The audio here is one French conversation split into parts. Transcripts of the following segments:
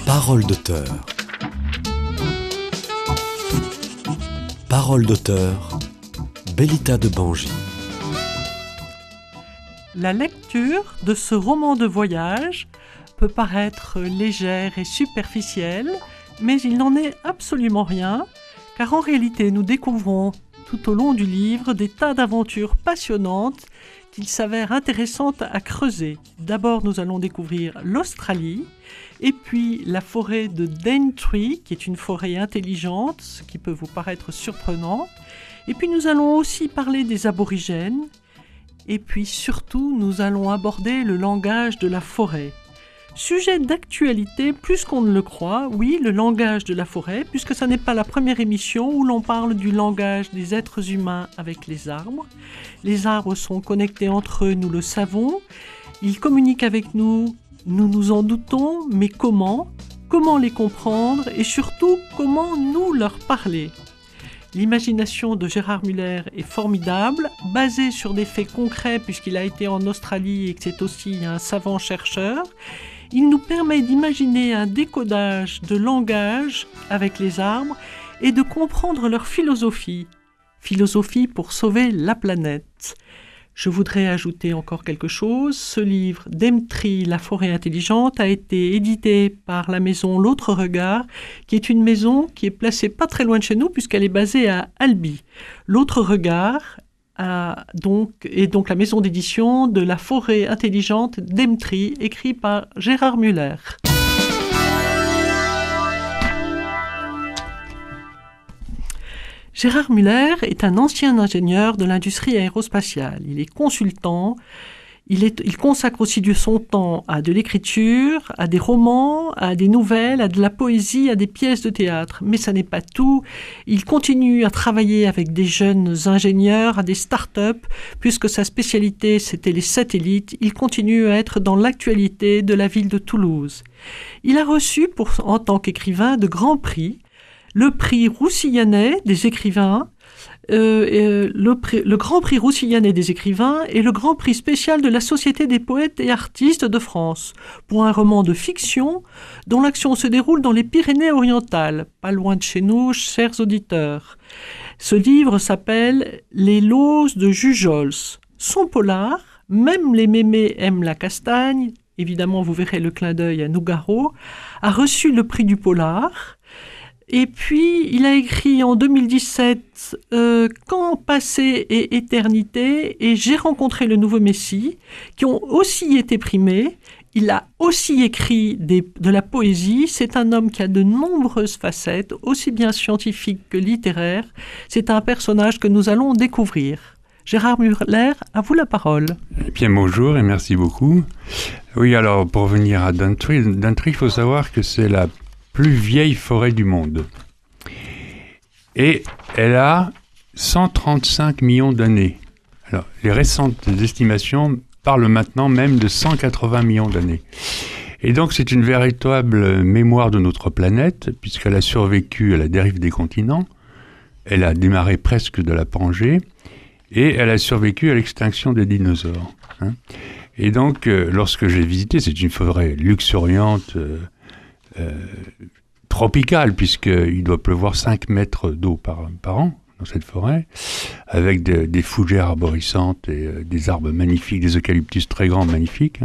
Parole d'auteur. Parole d'auteur, Bélita de Bangy. La lecture de ce roman de voyage peut paraître légère et superficielle, mais il n'en est absolument rien, car en réalité nous découvrons tout au long du livre des tas d'aventures passionnantes qu'il s'avère intéressantes à creuser. D'abord, nous allons découvrir l'Australie, et puis la forêt de Daintree, qui est une forêt intelligente, ce qui peut vous paraître surprenant. Et puis nous allons aussi parler des aborigènes, et puis surtout nous allons aborder le langage de la forêt. Sujet d'actualité plus qu'on ne le croit, oui, le langage de la forêt, puisque ce n'est pas la première émission où l'on parle du langage des êtres humains avec les arbres. Les arbres sont connectés entre eux, nous le savons. Ils communiquent avec nous, nous nous en doutons, mais comment ? Comment les comprendre et surtout comment nous leur parler ? L'imagination de Gérard Muller est formidable, basée sur des faits concrets puisqu'il a été en Australie et que c'est aussi un savant chercheur. Il nous permet d'imaginer un décodage de langage avec les arbres et de comprendre leur philosophie. Philosophie pour sauver la planète. Je voudrais ajouter encore quelque chose. Ce livre, Daintree, la forêt intelligente, a été édité par la maison L'Autre Regard, qui est une maison qui est placée pas très loin de chez nous puisqu'elle est basée à Albi. L'Autre Regard est donc la maison d'édition de la forêt intelligente Daintree, écrit par Gérard Muller. Gérard Muller est un ancien ingénieur de l'industrie aérospatiale. Il est consultant, il consacre aussi de son temps à de l'écriture, à des romans, à des nouvelles, à de la poésie, à des pièces de théâtre. Mais ça n'est pas tout. Il continue à travailler avec des jeunes ingénieurs, à des start-up, puisque sa spécialité c'était les satellites. Il continue à être dans l'actualité de la ville de Toulouse. Il a reçu, en tant qu'écrivain, de grands prix. Le prix Roussilhanet des écrivains, le Grand Prix Roussilhanet des écrivains et le Grand Prix spécial de la Société des poètes et artistes de France pour un roman de fiction dont l'action se déroule dans les Pyrénées-Orientales, pas loin de chez nous, chers auditeurs. Ce livre s'appelle « Les Lauses de Jujols ». Son polar, Même les mémés aiment la castagne, évidemment vous verrez le clin d'œil à Nougaro, a reçu le prix du polar. Et puis, il a écrit en 2017 Quand passé et éternité et J'ai rencontré le nouveau Messie, qui ont aussi été primés. Il a aussi écrit de la poésie. C'est un homme qui a de nombreuses facettes, aussi bien scientifiques que littéraires. C'est un personnage que nous allons découvrir. Gérard Muller, à vous la parole. Eh bien, bonjour et merci beaucoup. Oui, alors, pour revenir à Daintree, il faut savoir que c'est la plus vieille forêt du monde. Et elle a 135 millions d'années. Alors, les récentes estimations parlent maintenant même de 180 millions d'années. Et donc, c'est une véritable mémoire de notre planète, puisqu'elle a survécu à la dérive des continents, elle a démarré presque de la Pangée, et elle a survécu à l'extinction des dinosaures. Et donc, lorsque j'ai visité, c'est une forêt luxuriante, tropicale, puisqu'il doit pleuvoir 5 mètres d'eau par an dans cette forêt, avec des fougères arborescentes et des arbres magnifiques, des eucalyptus très grands, magnifiques.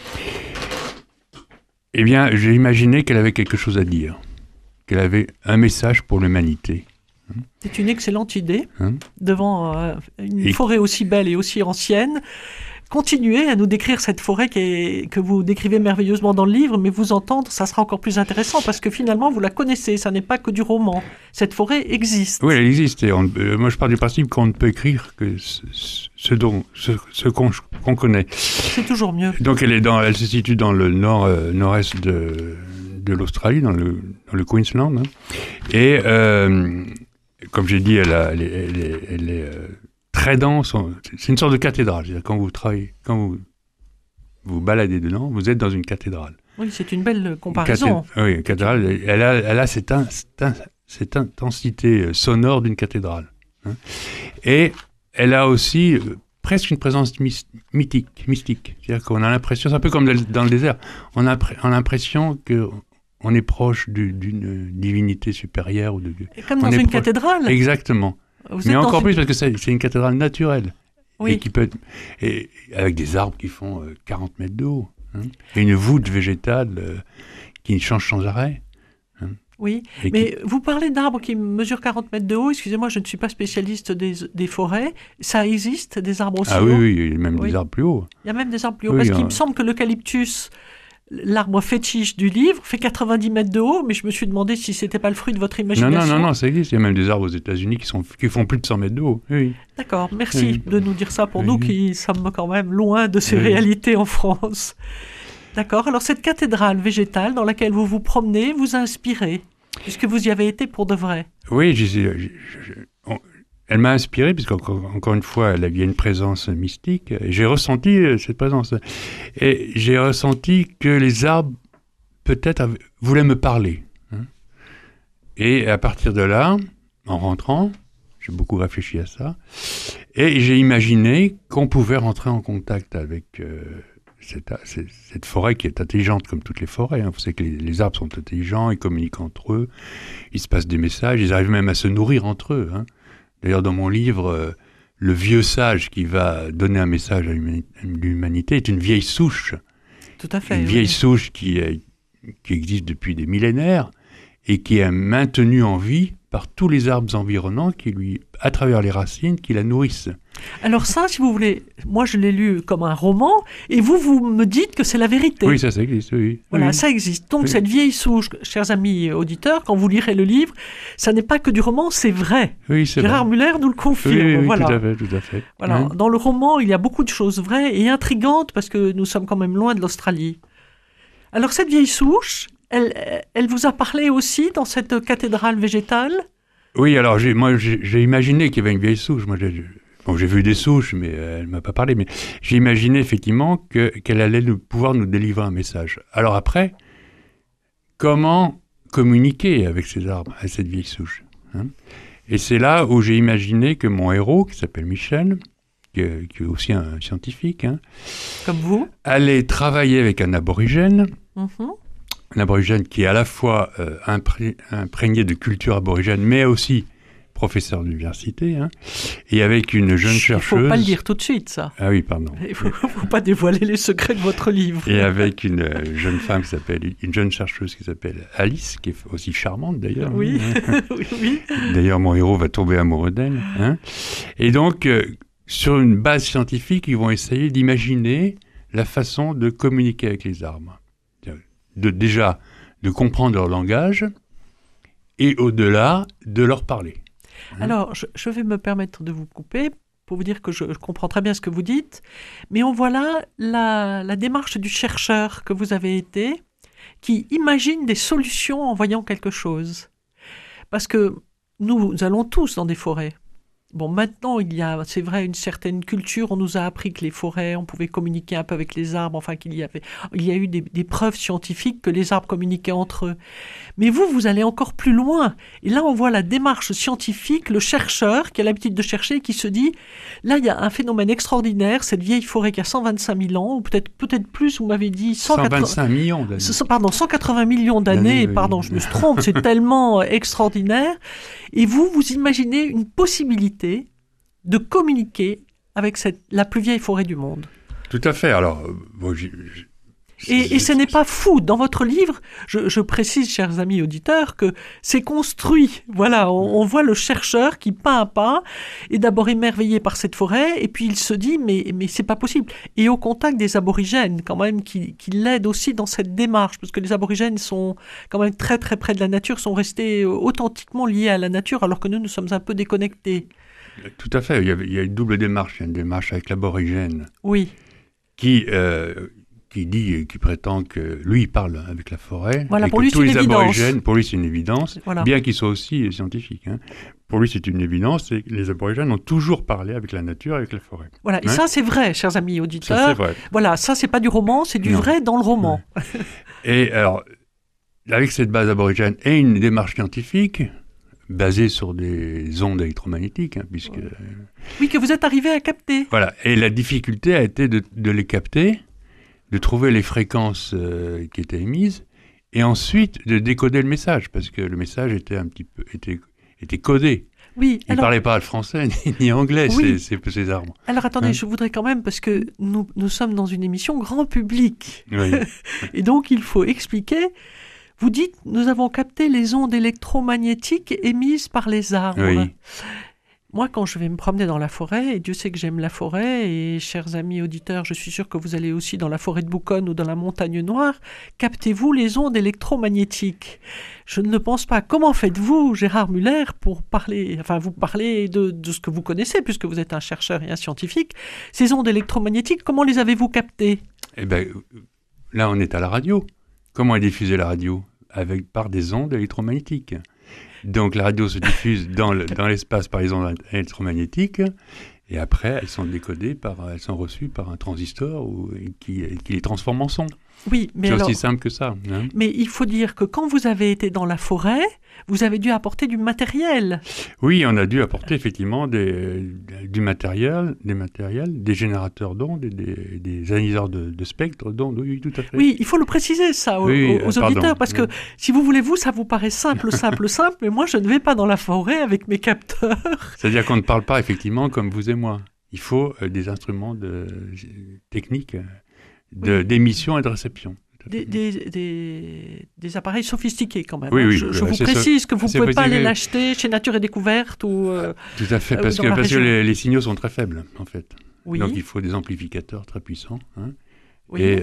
Eh bien, j'ai imaginé qu'elle avait quelque chose à dire, qu'elle avait un message pour l'humanité. C'est une excellente idée, devant une forêt aussi belle et aussi ancienne. Continuez à nous décrire cette forêt que vous décrivez merveilleusement dans le livre, mais vous entendre, ça sera encore plus intéressant parce que finalement, vous la connaissez, ça n'est pas que du roman. Cette forêt existe. Oui, elle existe. Et moi, je pars du principe qu'on ne peut écrire que ce qu'on connaît. C'est toujours mieux. Donc, elle se situe dans le nord-est de l'Australie, dans le Queensland. Et comme j'ai dit, elle est très dense, c'est une sorte de cathédrale. C'est-à-dire quand vous baladez dedans, vous êtes dans une cathédrale. Oui, c'est une belle comparaison. Oui, une cathédrale, elle a cette intensité sonore d'une cathédrale. Et elle a aussi presque une présence mystique. C'est-à-dire qu'on a l'impression, c'est un peu comme dans le désert, on a l'impression on est proche d'une divinité supérieure. Comme dans une cathédrale. Exactement. Mais encore plus parce que c'est une cathédrale naturelle. Oui. Et qui peut être, et avec des arbres qui font 40 mètres de haut. Hein, et une voûte végétale qui change sans arrêt. Hein, oui, mais vous parlez d'arbres qui mesurent 40 mètres de haut. Excusez-moi, je ne suis pas spécialiste des forêts. Ça existe, des arbres aussi hauts? Oui, il y a même des arbres plus hauts. Il y a même des arbres plus hauts. Parce qu'il me semble que l'eucalyptus, l'arbre fétiche du livre, fait 90 mètres de haut, mais je me suis demandé si c'était pas le fruit de votre imagination. Non, ça existe. Il y a même des arbres aux États-Unis qui font plus de 100 mètres de haut. Oui. D'accord, merci de nous dire ça pour nous qui sommes quand même loin de ces réalités en France. D'accord, alors cette cathédrale végétale dans laquelle vous vous promenez vous a inspiré, puisque vous y avez été pour de vrai. Oui, elle m'a inspiré, puisqu'encore une fois, il y a une présence mystique. Et j'ai ressenti cette présence. Et j'ai ressenti que les arbres, peut-être, voulaient me parler. Hein. Et à partir de là, en rentrant, j'ai beaucoup réfléchi à ça, et j'ai imaginé qu'on pouvait rentrer en contact avec cette forêt qui est intelligente comme toutes les forêts. Hein. Vous savez que les arbres sont intelligents, ils communiquent entre eux, il se passe des messages, ils arrivent même à se nourrir entre eux. Hein. D'ailleurs, dans mon livre, le vieux sage qui va donner un message à l'humanité est une vieille souche. Tout à fait. Une vieille souche qui existe depuis des millénaires et qui est maintenue en vie par tous les arbres environnants à travers les racines, qui la nourrissent. Alors ça, si vous voulez, moi je l'ai lu comme un roman, et vous me dites que c'est la vérité. Oui, ça existe, oui. Voilà, oui. Ça existe. Donc cette vieille souche, chers amis auditeurs, quand vous lirez le livre, ça n'est pas que du roman, c'est vrai. Oui, c'est Gérard vrai. Müller nous le confirme. Oui, voilà. tout à fait. Voilà. Hein? Dans le roman, il y a beaucoup de choses vraies et intrigantes, parce que nous sommes quand même loin de l'Australie. Alors cette vieille souche, elle vous a parlé aussi dans cette cathédrale végétale? Oui, alors j'ai imaginé qu'il y avait une vieille souche. Moi, j'ai vu des souches, mais elle ne m'a pas parlé. Mais j'ai imaginé effectivement qu'elle allait pouvoir nous délivrer un message. Alors après, comment communiquer avec ces arbres, avec cette vieille souche, hein? Et c'est là où j'ai imaginé que mon héros, qui s'appelle Michel, qui est aussi un scientifique, hein, comme vous, allait travailler avec un aborigène. Un aborigène qui est à la fois imprégné de culture aborigène, mais aussi professeur d'université, hein, et avec une jeune chercheuse... Il ne faut pas le dire tout de suite, ça. Ah oui, pardon. Il ne faut pas dévoiler les secrets de votre livre. Et avec une jeune femme une jeune chercheuse qui s'appelle Alice, qui est aussi charmante d'ailleurs. Oui, oui. D'ailleurs, mon héros va tomber amoureux d'elle. Hein. Et donc, sur une base scientifique, ils vont essayer d'imaginer la façon de communiquer avec les arbres. Déjà de comprendre leur langage et au-delà de leur parler. Hein? Alors, je vais me permettre de vous couper pour vous dire que je comprends très bien ce que vous dites, mais on voit là la démarche du chercheur que vous avez été, qui imagine des solutions en voyant quelque chose. Parce que nous allons tous dans des forêts. Bon, maintenant, il y a, c'est vrai, une certaine culture. On nous a appris que les forêts, on pouvait communiquer un peu avec les arbres. Enfin, il y a eu des preuves scientifiques que les arbres communiquaient entre eux. Mais vous allez encore plus loin. Et là, on voit la démarche scientifique, le chercheur qui a l'habitude de chercher, qui se dit, là, il y a un phénomène extraordinaire, cette vieille forêt qui a 125 000 ans, ou peut-être plus, vous m'avez dit... 125 millions d'années. Pardon, 180 millions d'années. Pardon, je me trompe, c'est tellement extraordinaire. Et vous imaginez une possibilité de communiquer avec la plus vieille forêt du monde. Tout à fait. Alors, et ce n'est pas fou. Dans votre livre, je précise, chers amis auditeurs, que c'est construit. Voilà, on voit le chercheur qui, pas à pas, est d'abord émerveillé par cette forêt, et puis il se dit, mais c'est pas possible. Et au contact des aborigènes, quand même, qui l'aident aussi dans cette démarche, parce que les aborigènes sont quand même très très près de la nature, sont restés authentiquement liés à la nature, alors que nous sommes un peu déconnectés. Tout à fait. Il y a une double démarche. Il y a une démarche avec l'aborigène. Oui. Qui prétend que lui, il parle avec la forêt. Voilà, et pour que lui, tous c'est les une évidence. aborigènes, pour lui, c'est une évidence, voilà. Bien qu'il soit aussi scientifique. Hein. Pour lui, c'est une évidence, et les aborigènes ont toujours parlé avec la nature, avec la forêt. Voilà, et ça, c'est vrai, chers amis auditeurs. Ça, c'est vrai. Voilà, ça, c'est pas du roman, c'est du vrai dans le roman. Et alors, avec cette base aborigène et une démarche scientifique, basée sur des ondes électromagnétiques, hein, puisque... Oui, que vous êtes arrivé à capter. Voilà, et la difficulté a été de les capter, de trouver les fréquences qui étaient émises, et ensuite de décoder le message, parce que le message était un petit peu était codé. Oui, Il ne parlait pas le français ni anglais, Oui. ces arbres. Alors attendez, Hein? je voudrais quand même, parce que nous sommes dans une émission grand public, Oui. et donc il faut expliquer. Vous dites, nous avons capté les ondes électromagnétiques émises par les arbres. Oui. Moi, quand je vais me promener dans la forêt, et Dieu sait que j'aime la forêt, et chers amis auditeurs, je suis sûr que vous allez aussi dans la forêt de Bouconne ou dans la montagne noire, captez-vous les ondes électromagnétiques? Je ne le pense pas. Comment faites-vous, Gérard Muller, pour parler, vous parlez de ce que vous connaissez, puisque vous êtes un chercheur et un scientifique. Ces ondes électromagnétiques, comment les avez-vous captées? Eh bien, là, on est à la radio. Comment est diffusée la radio? Par des ondes électromagnétiques. Donc, la radio se diffuse dans l'espace par les ondes électromagnétiques, et après, elles sont décodées elles sont reçues par un transistor qui les transforme en son. Oui, mais c'est alors, aussi simple que ça. Hein. Mais il faut dire que quand vous avez été dans la forêt, vous avez dû apporter du matériel. Oui, on a dû apporter effectivement du matériel, des générateurs d'ondes, des analyseurs de spectres d'ondes. Oui, tout à fait. Oui, il faut le préciser ça aux auditeurs, parce que si vous voulez, ça vous paraît simple, mais moi je ne vais pas dans la forêt avec mes capteurs. C'est-à-dire qu'on ne parle pas effectivement comme vous et moi. Il faut des instruments techniques d'émission et de réception. Des appareils sophistiqués quand même. Oui, je vous précise que vous ne pouvez pas aller l'acheter chez Nature et Découverte ou tout à fait, parce que les signaux sont très faibles en fait. Oui. Donc il faut des amplificateurs très puissants oui. Et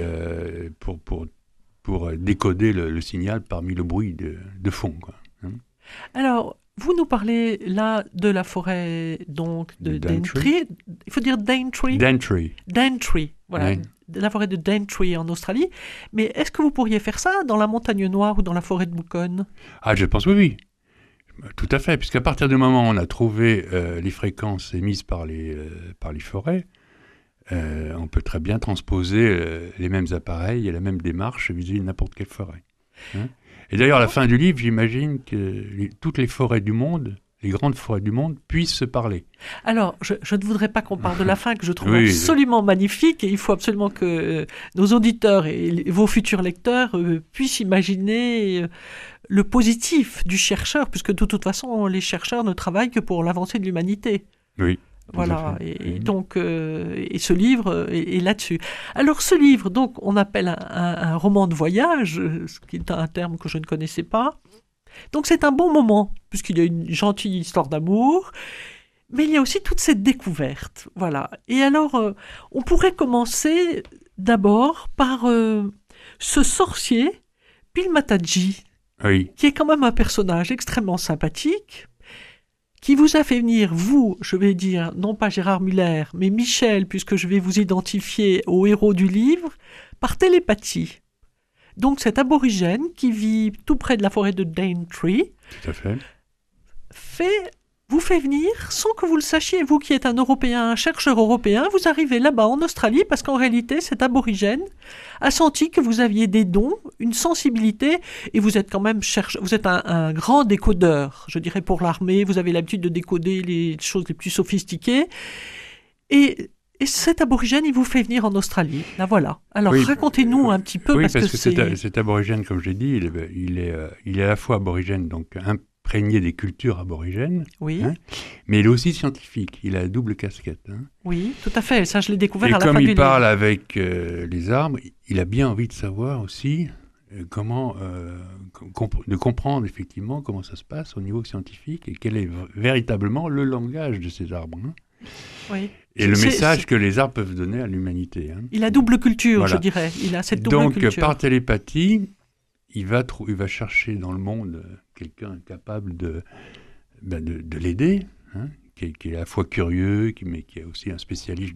pour décoder le signal parmi le bruit de fond. Quoi, hein. Alors, vous nous parlez là de la forêt donc de Daintree. Il faut dire Daintree. Daintree, voilà. Oui. La forêt de Daintree en Australie. Mais est-ce que vous pourriez faire ça dans la montagne noire ou dans la forêt de Bouconne? Ah, je pense oui. Tout à fait, puisqu'à partir du moment où on a trouvé les fréquences émises par les forêts, on peut très bien transposer les mêmes appareils et la même démarche vis-à-vis de n'importe quelle forêt. Hein. Et d'ailleurs, à la fin du livre, j'imagine que toutes les forêts du monde, les grandes forêts du monde, puissent se parler. Alors, je ne voudrais pas qu'on parle de la fin, que je trouve absolument magnifique, et il faut absolument que nos auditeurs et vos futurs lecteurs puissent imaginer le positif du chercheur, puisque de toute façon, les chercheurs ne travaillent que pour l'avancée de l'humanité. Oui. Voilà, et donc, ce livre est là-dessus. Alors, ce livre, donc, on appelle un roman de voyage, ce qui est un terme que je ne connaissais pas. Donc, c'est un bon moment, puisqu'il y a une gentille histoire d'amour, mais il y a aussi toute cette découverte. Voilà. Et alors, on pourrait commencer d'abord par ce sorcier, Bill Mataji, qui est quand même un personnage extrêmement sympathique, qui vous a fait venir, vous, je vais dire, non pas Gérard Muller, mais Michel, puisque je vais vous identifier au héros du livre, par télépathie. Donc cet aborigène qui vit tout près de la forêt de Daintree, tout à fait, vous fait venir sans que vous le sachiez. Vous qui êtes un Européen, un chercheur européen, vous arrivez là-bas en Australie parce qu'en réalité, cet aborigène a senti que vous aviez des dons, une sensibilité, et vous êtes quand même vous êtes un grand décodeur, je dirais pour l'armée, vous avez l'habitude de décoder les choses les plus sophistiquées. Et cet aborigène, il vous fait venir en Australie. Là, voilà. Alors, racontez-nous un petit peu. Oui, parce que cet aborigène, comme je l'ai dit, il est à la fois aborigène, donc imprégné des cultures aborigènes, oui. Mais il est aussi scientifique. Il a la double casquette. Oui, tout à fait. Ça, je l'ai découvert à la fin du livre. Et comme il parle avec les arbres, il a bien envie de savoir aussi de comprendre effectivement comment ça se passe au niveau scientifique et quel est véritablement le langage de ces arbres. Oui. Et le message que les arbres peuvent donner à l'humanité. Il a double culture, voilà. Je dirais. Il a cette double culture. Donc, par télépathie, il va chercher dans le monde quelqu'un capable de l'aider, qui est à la fois curieux, mais qui est aussi un spécialiste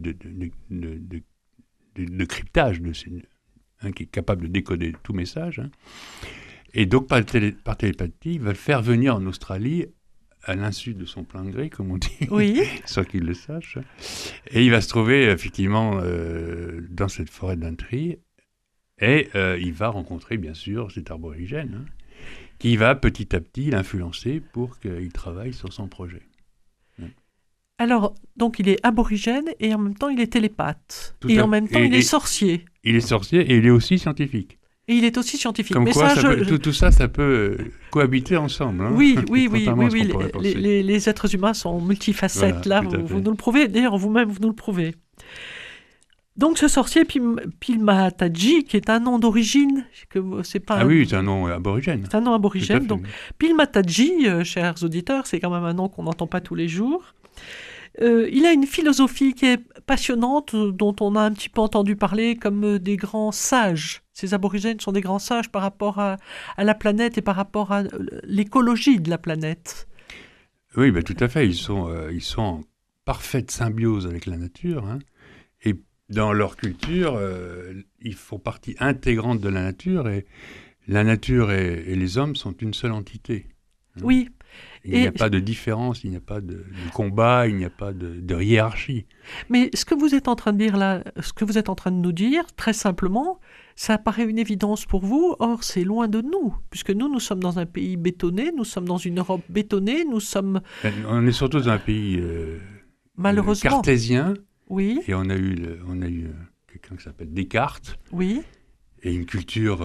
de cryptage, qui est capable de décoder tout message. Et donc, par télépathie, il va le faire venir en Australie à l'insu de son plein gré, comme on dit, oui. sans qu'il le sache. Et il va se trouver effectivement dans cette forêt d'Daintree, et il va rencontrer bien sûr cet aborigène, qui va petit à petit l'influencer pour qu'il travaille sur son projet. Alors, donc il est aborigène et en même temps il est télépathe. En même temps il est sorcier. Il est sorcier et il est aussi scientifique. Et il est aussi scientifique. Comme mais quoi, ça, tout ça, ça peut cohabiter ensemble. Hein, oui. contrairement à ce qu'on pourrait penser. Les êtres humains sont multifacettes. Voilà, Là, vous nous le prouvez. D'ailleurs, vous-même, vous nous le prouvez. Donc, ce sorcier Pilmataji, qui est un nom d'origine, c'est pas oui, c'est un nom aborigène. C'est un nom aborigène. Donc, oui. Pilmataji, chers auditeurs, c'est quand même un nom qu'on n'entend pas tous les jours. Il a une philosophie qui est passionnante, dont on a un petit peu entendu parler comme des grands sages. Ces aborigènes sont des grands sages par rapport à la planète et par rapport à l'écologie de la planète. Oui, ben, tout à fait. Ils sont en parfaite symbiose avec la nature. Hein, et dans leur culture, ils font partie intégrante de la nature. Et la nature et les hommes sont une seule entité. Hein. Oui. Il n'y a pas de différence, il n'y a pas de combat, il n'y a pas de hiérarchie. Mais ce que vous êtes en train de dire là, ce que vous êtes en train de nous dire, très simplement, ça paraît une évidence pour vous, or c'est loin de nous, puisque nous sommes dans un pays bétonné, nous sommes dans une Europe bétonnée, nous sommes... On est surtout dans un pays malheureusement cartésien, oui. Et on a eu quelqu'un qui s'appelle Descartes, oui. Et une culture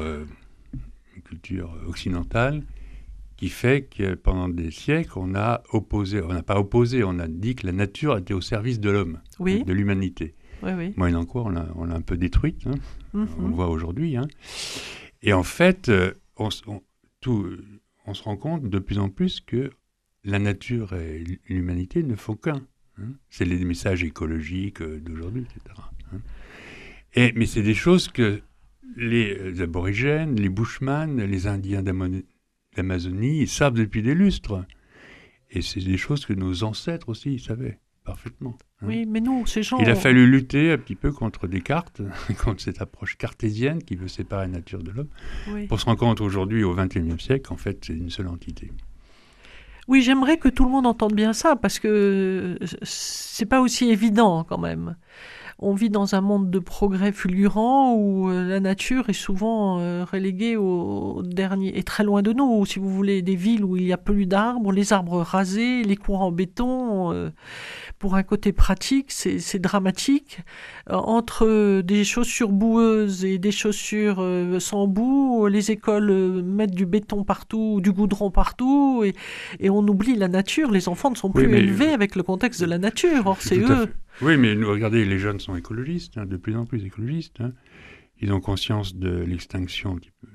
occidentale, qui fait que pendant des siècles, on n'a pas opposé, on a dit que la nature était au service de l'homme, oui. de l'humanité. Oui. Moyennant quoi, on l'a un peu détruite, hein. Mm-hmm. On le voit aujourd'hui. Hein. Et en fait, on se rend compte de plus en plus que la nature et l'humanité ne font qu'un. Hein. C'est les messages écologiques d'aujourd'hui, etc. Hein. Mais c'est des choses que les aborigènes, les bushman, les Indiens d'Amazonie, ils savent depuis des lustres. Et c'est des choses que nos ancêtres aussi savaient parfaitement. Hein. Oui, mais nous, ces gens... Il a fallu lutter un petit peu contre Descartes, contre cette approche cartésienne qui veut séparer la nature de l'homme, oui. Pour se rendre compte aujourd'hui, au XXIe siècle, qu'en fait, c'est une seule entité. Oui, j'aimerais que tout le monde entende bien ça, parce que c'est pas aussi évident quand même. On vit dans un monde de progrès fulgurant où la nature est souvent reléguée au dernier, et très loin de nous. Si vous voulez, des villes où il n'y a plus d'arbres, les arbres rasés, les cours en béton. Pour un côté pratique, c'est dramatique. Entre des chaussures boueuses et des chaussures sans boue, les écoles mettent du béton partout, du goudron partout, et on oublie la nature. Les enfants ne sont plus élevés avec le contexte de la nature. Or, c'est eux... Oui, mais regardez, les jeunes sont écologistes, hein, de plus en plus écologistes. Hein. Ils ont conscience de l'extinction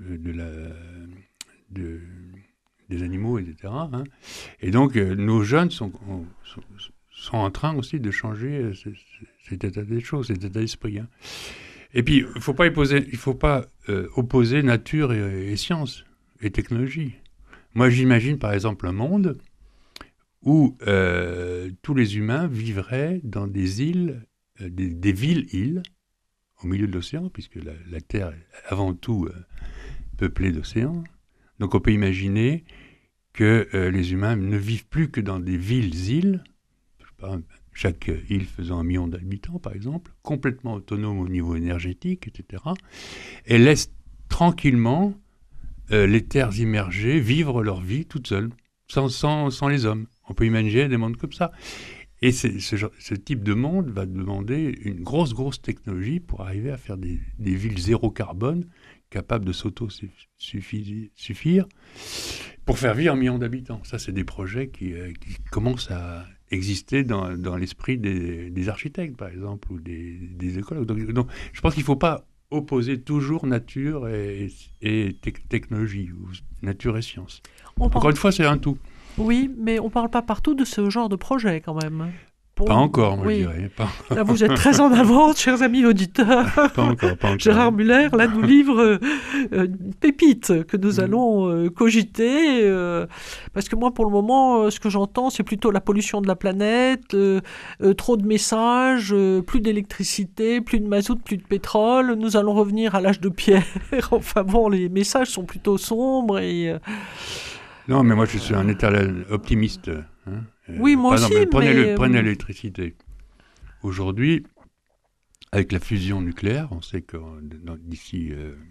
des animaux, etc. Hein. Et donc, nos jeunes sont en train aussi de changer cet état des choses, cet état d'esprit. Hein. Et puis, il ne faut pas opposer nature et science et technologie. Moi, j'imagine, par exemple, un monde où tous les humains vivraient dans des îles, des villes-îles, au milieu de l'océan, puisque la Terre est avant tout peuplée d'océans. Donc on peut imaginer que les humains ne vivent plus que dans des villes-îles, chaque île faisant 1 million d'habitants, par exemple, complètement autonomes au niveau énergétique, etc., et laissent tranquillement les terres immergées vivre leur vie toutes seules, sans les hommes. On peut imaginer des mondes comme ça. Et ce type de monde va demander une grosse technologie pour arriver à faire des villes zéro carbone, capables de s'auto-suffire, pour faire vivre 1 million d'habitants. Ça, c'est des projets qui commencent à exister dans l'esprit des architectes, par exemple, ou des écologues. Donc, je pense qu'il ne faut pas opposer toujours nature et technologie, ou nature et science. Encore une fois, c'est un tout. Oui, mais on ne parle pas partout de ce genre de projet quand même. Pas encore, moi je dirais. Pas... Là, vous êtes très en avance, chers amis auditeurs. Pas encore. Gérard Muller, là, nous livre une pépite que nous allons cogiter. Parce que moi, pour le moment, ce que j'entends, c'est plutôt la pollution de la planète, trop de messages, plus d'électricité, plus de mazout, plus de pétrole. Nous allons revenir à l'âge de pierre. Enfin bon, les messages sont plutôt sombres et... Non, mais moi, je suis un éternel optimiste. Hein. Oui, moi aussi, prenez l'électricité. Aujourd'hui, avec la fusion nucléaire, on sait que d'ici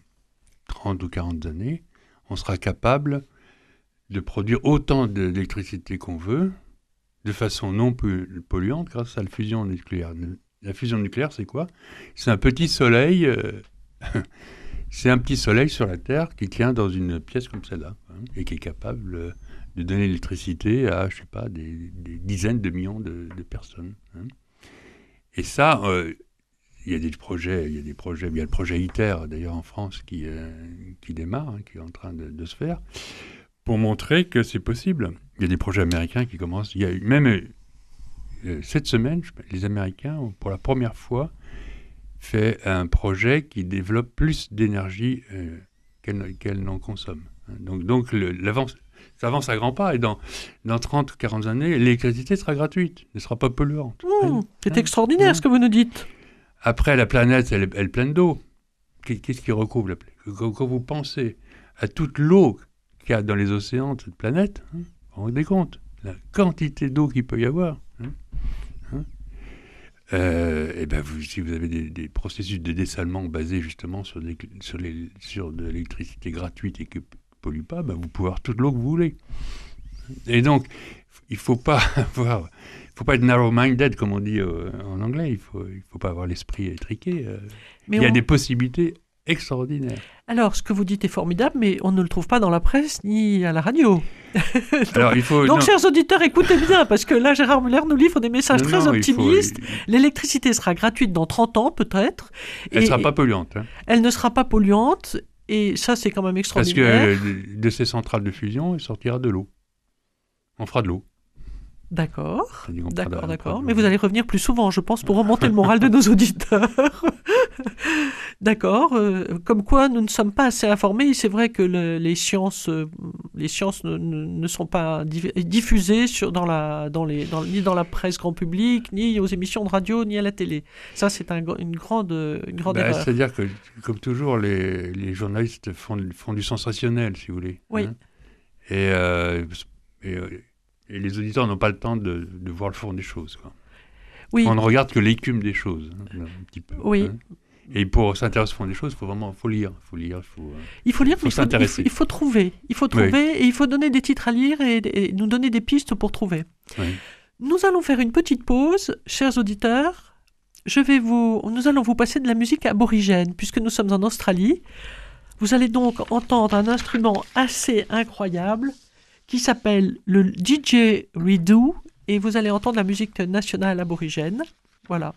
30 ou 40 années, on sera capable de produire autant d'électricité qu'on veut, de façon non polluante, grâce à la fusion nucléaire. La fusion nucléaire, c'est quoi ? C'est un petit soleil... c'est un petit soleil sur la Terre qui tient dans une pièce comme celle-là, hein, et qui est capable de donner l'électricité à, je sais pas, des dizaines de millions de personnes. Hein. Et ça, il y a des projets, il y a le projet ITER, d'ailleurs en France, qui démarre, hein, qui est en train de se faire, pour montrer que c'est possible. Il y a des projets américains qui commencent. Il y a même cette semaine, les Américains ont pour la première fois fait un projet qui développe plus d'énergie qu'elle n'en consomme. Donc ça avance à grands pas, et dans 30 ou 40 années, l'électricité sera gratuite, ne sera pas polluante. C'est extraordinaire ce que vous nous dites. Après, la planète, elle est pleine d'eau. Qu'est-ce qui recouvre la planète ? Quand vous pensez à toute l'eau qu'il y a dans les océans de cette planète, hein, vous vous rendez compte la quantité d'eau qu'il peut y avoir. Et ben si vous avez des processus de dessalement basés justement sur de l'électricité gratuite et qui ne pollue pas, ben vous pouvez avoir toute l'eau que vous voulez. Et donc, il ne faut pas être narrow-minded, comme on dit en anglais. Il faut pas avoir l'esprit étriqué. Il y a des possibilités extraordinaires. Alors, ce que vous dites est formidable, mais on ne le trouve pas dans la presse ni à la radio. Donc, chers auditeurs, écoutez bien, parce que là, Gérard Muller nous livre des messages très optimistes. L'électricité sera gratuite dans 30 ans, peut-être. Elle ne sera pas polluante. Hein. Elle ne sera pas polluante, et ça, c'est quand même extraordinaire. Parce que de ces centrales de fusion, il sortira de l'eau. On fera de l'eau. D'accord. Mais vous allez revenir plus souvent, je pense, pour remonter le moral de nos auditeurs. D'accord. Comme quoi, nous ne sommes pas assez informés. C'est vrai que les sciences ne sont pas diffusées ni dans la presse grand public, ni aux émissions de radio, ni à la télé. Ça, c'est une grande erreur. C'est-à-dire que, comme toujours, les journalistes font du sensationnel, si vous voulez. Oui. Hein. Et les auditeurs n'ont pas le temps de voir le fond des choses. Quoi. Oui. On ne regarde que l'écume des choses, un petit peu. Oui. Hein. Et pour s'intéresser au fond des choses, il faut lire. Il faut s'intéresser. Il faut trouver. Et il faut donner des titres à lire et nous donner des pistes pour trouver. Oui. Nous allons faire une petite pause, chers auditeurs. Nous allons vous passer de la musique aborigène, puisque nous sommes en Australie. Vous allez donc entendre un instrument assez incroyable qui s'appelle le didgeridoo, et vous allez entendre la musique nationale aborigène. Voilà.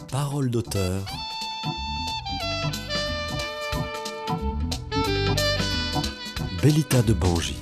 Parole d'auteur. Bellita de Bangi.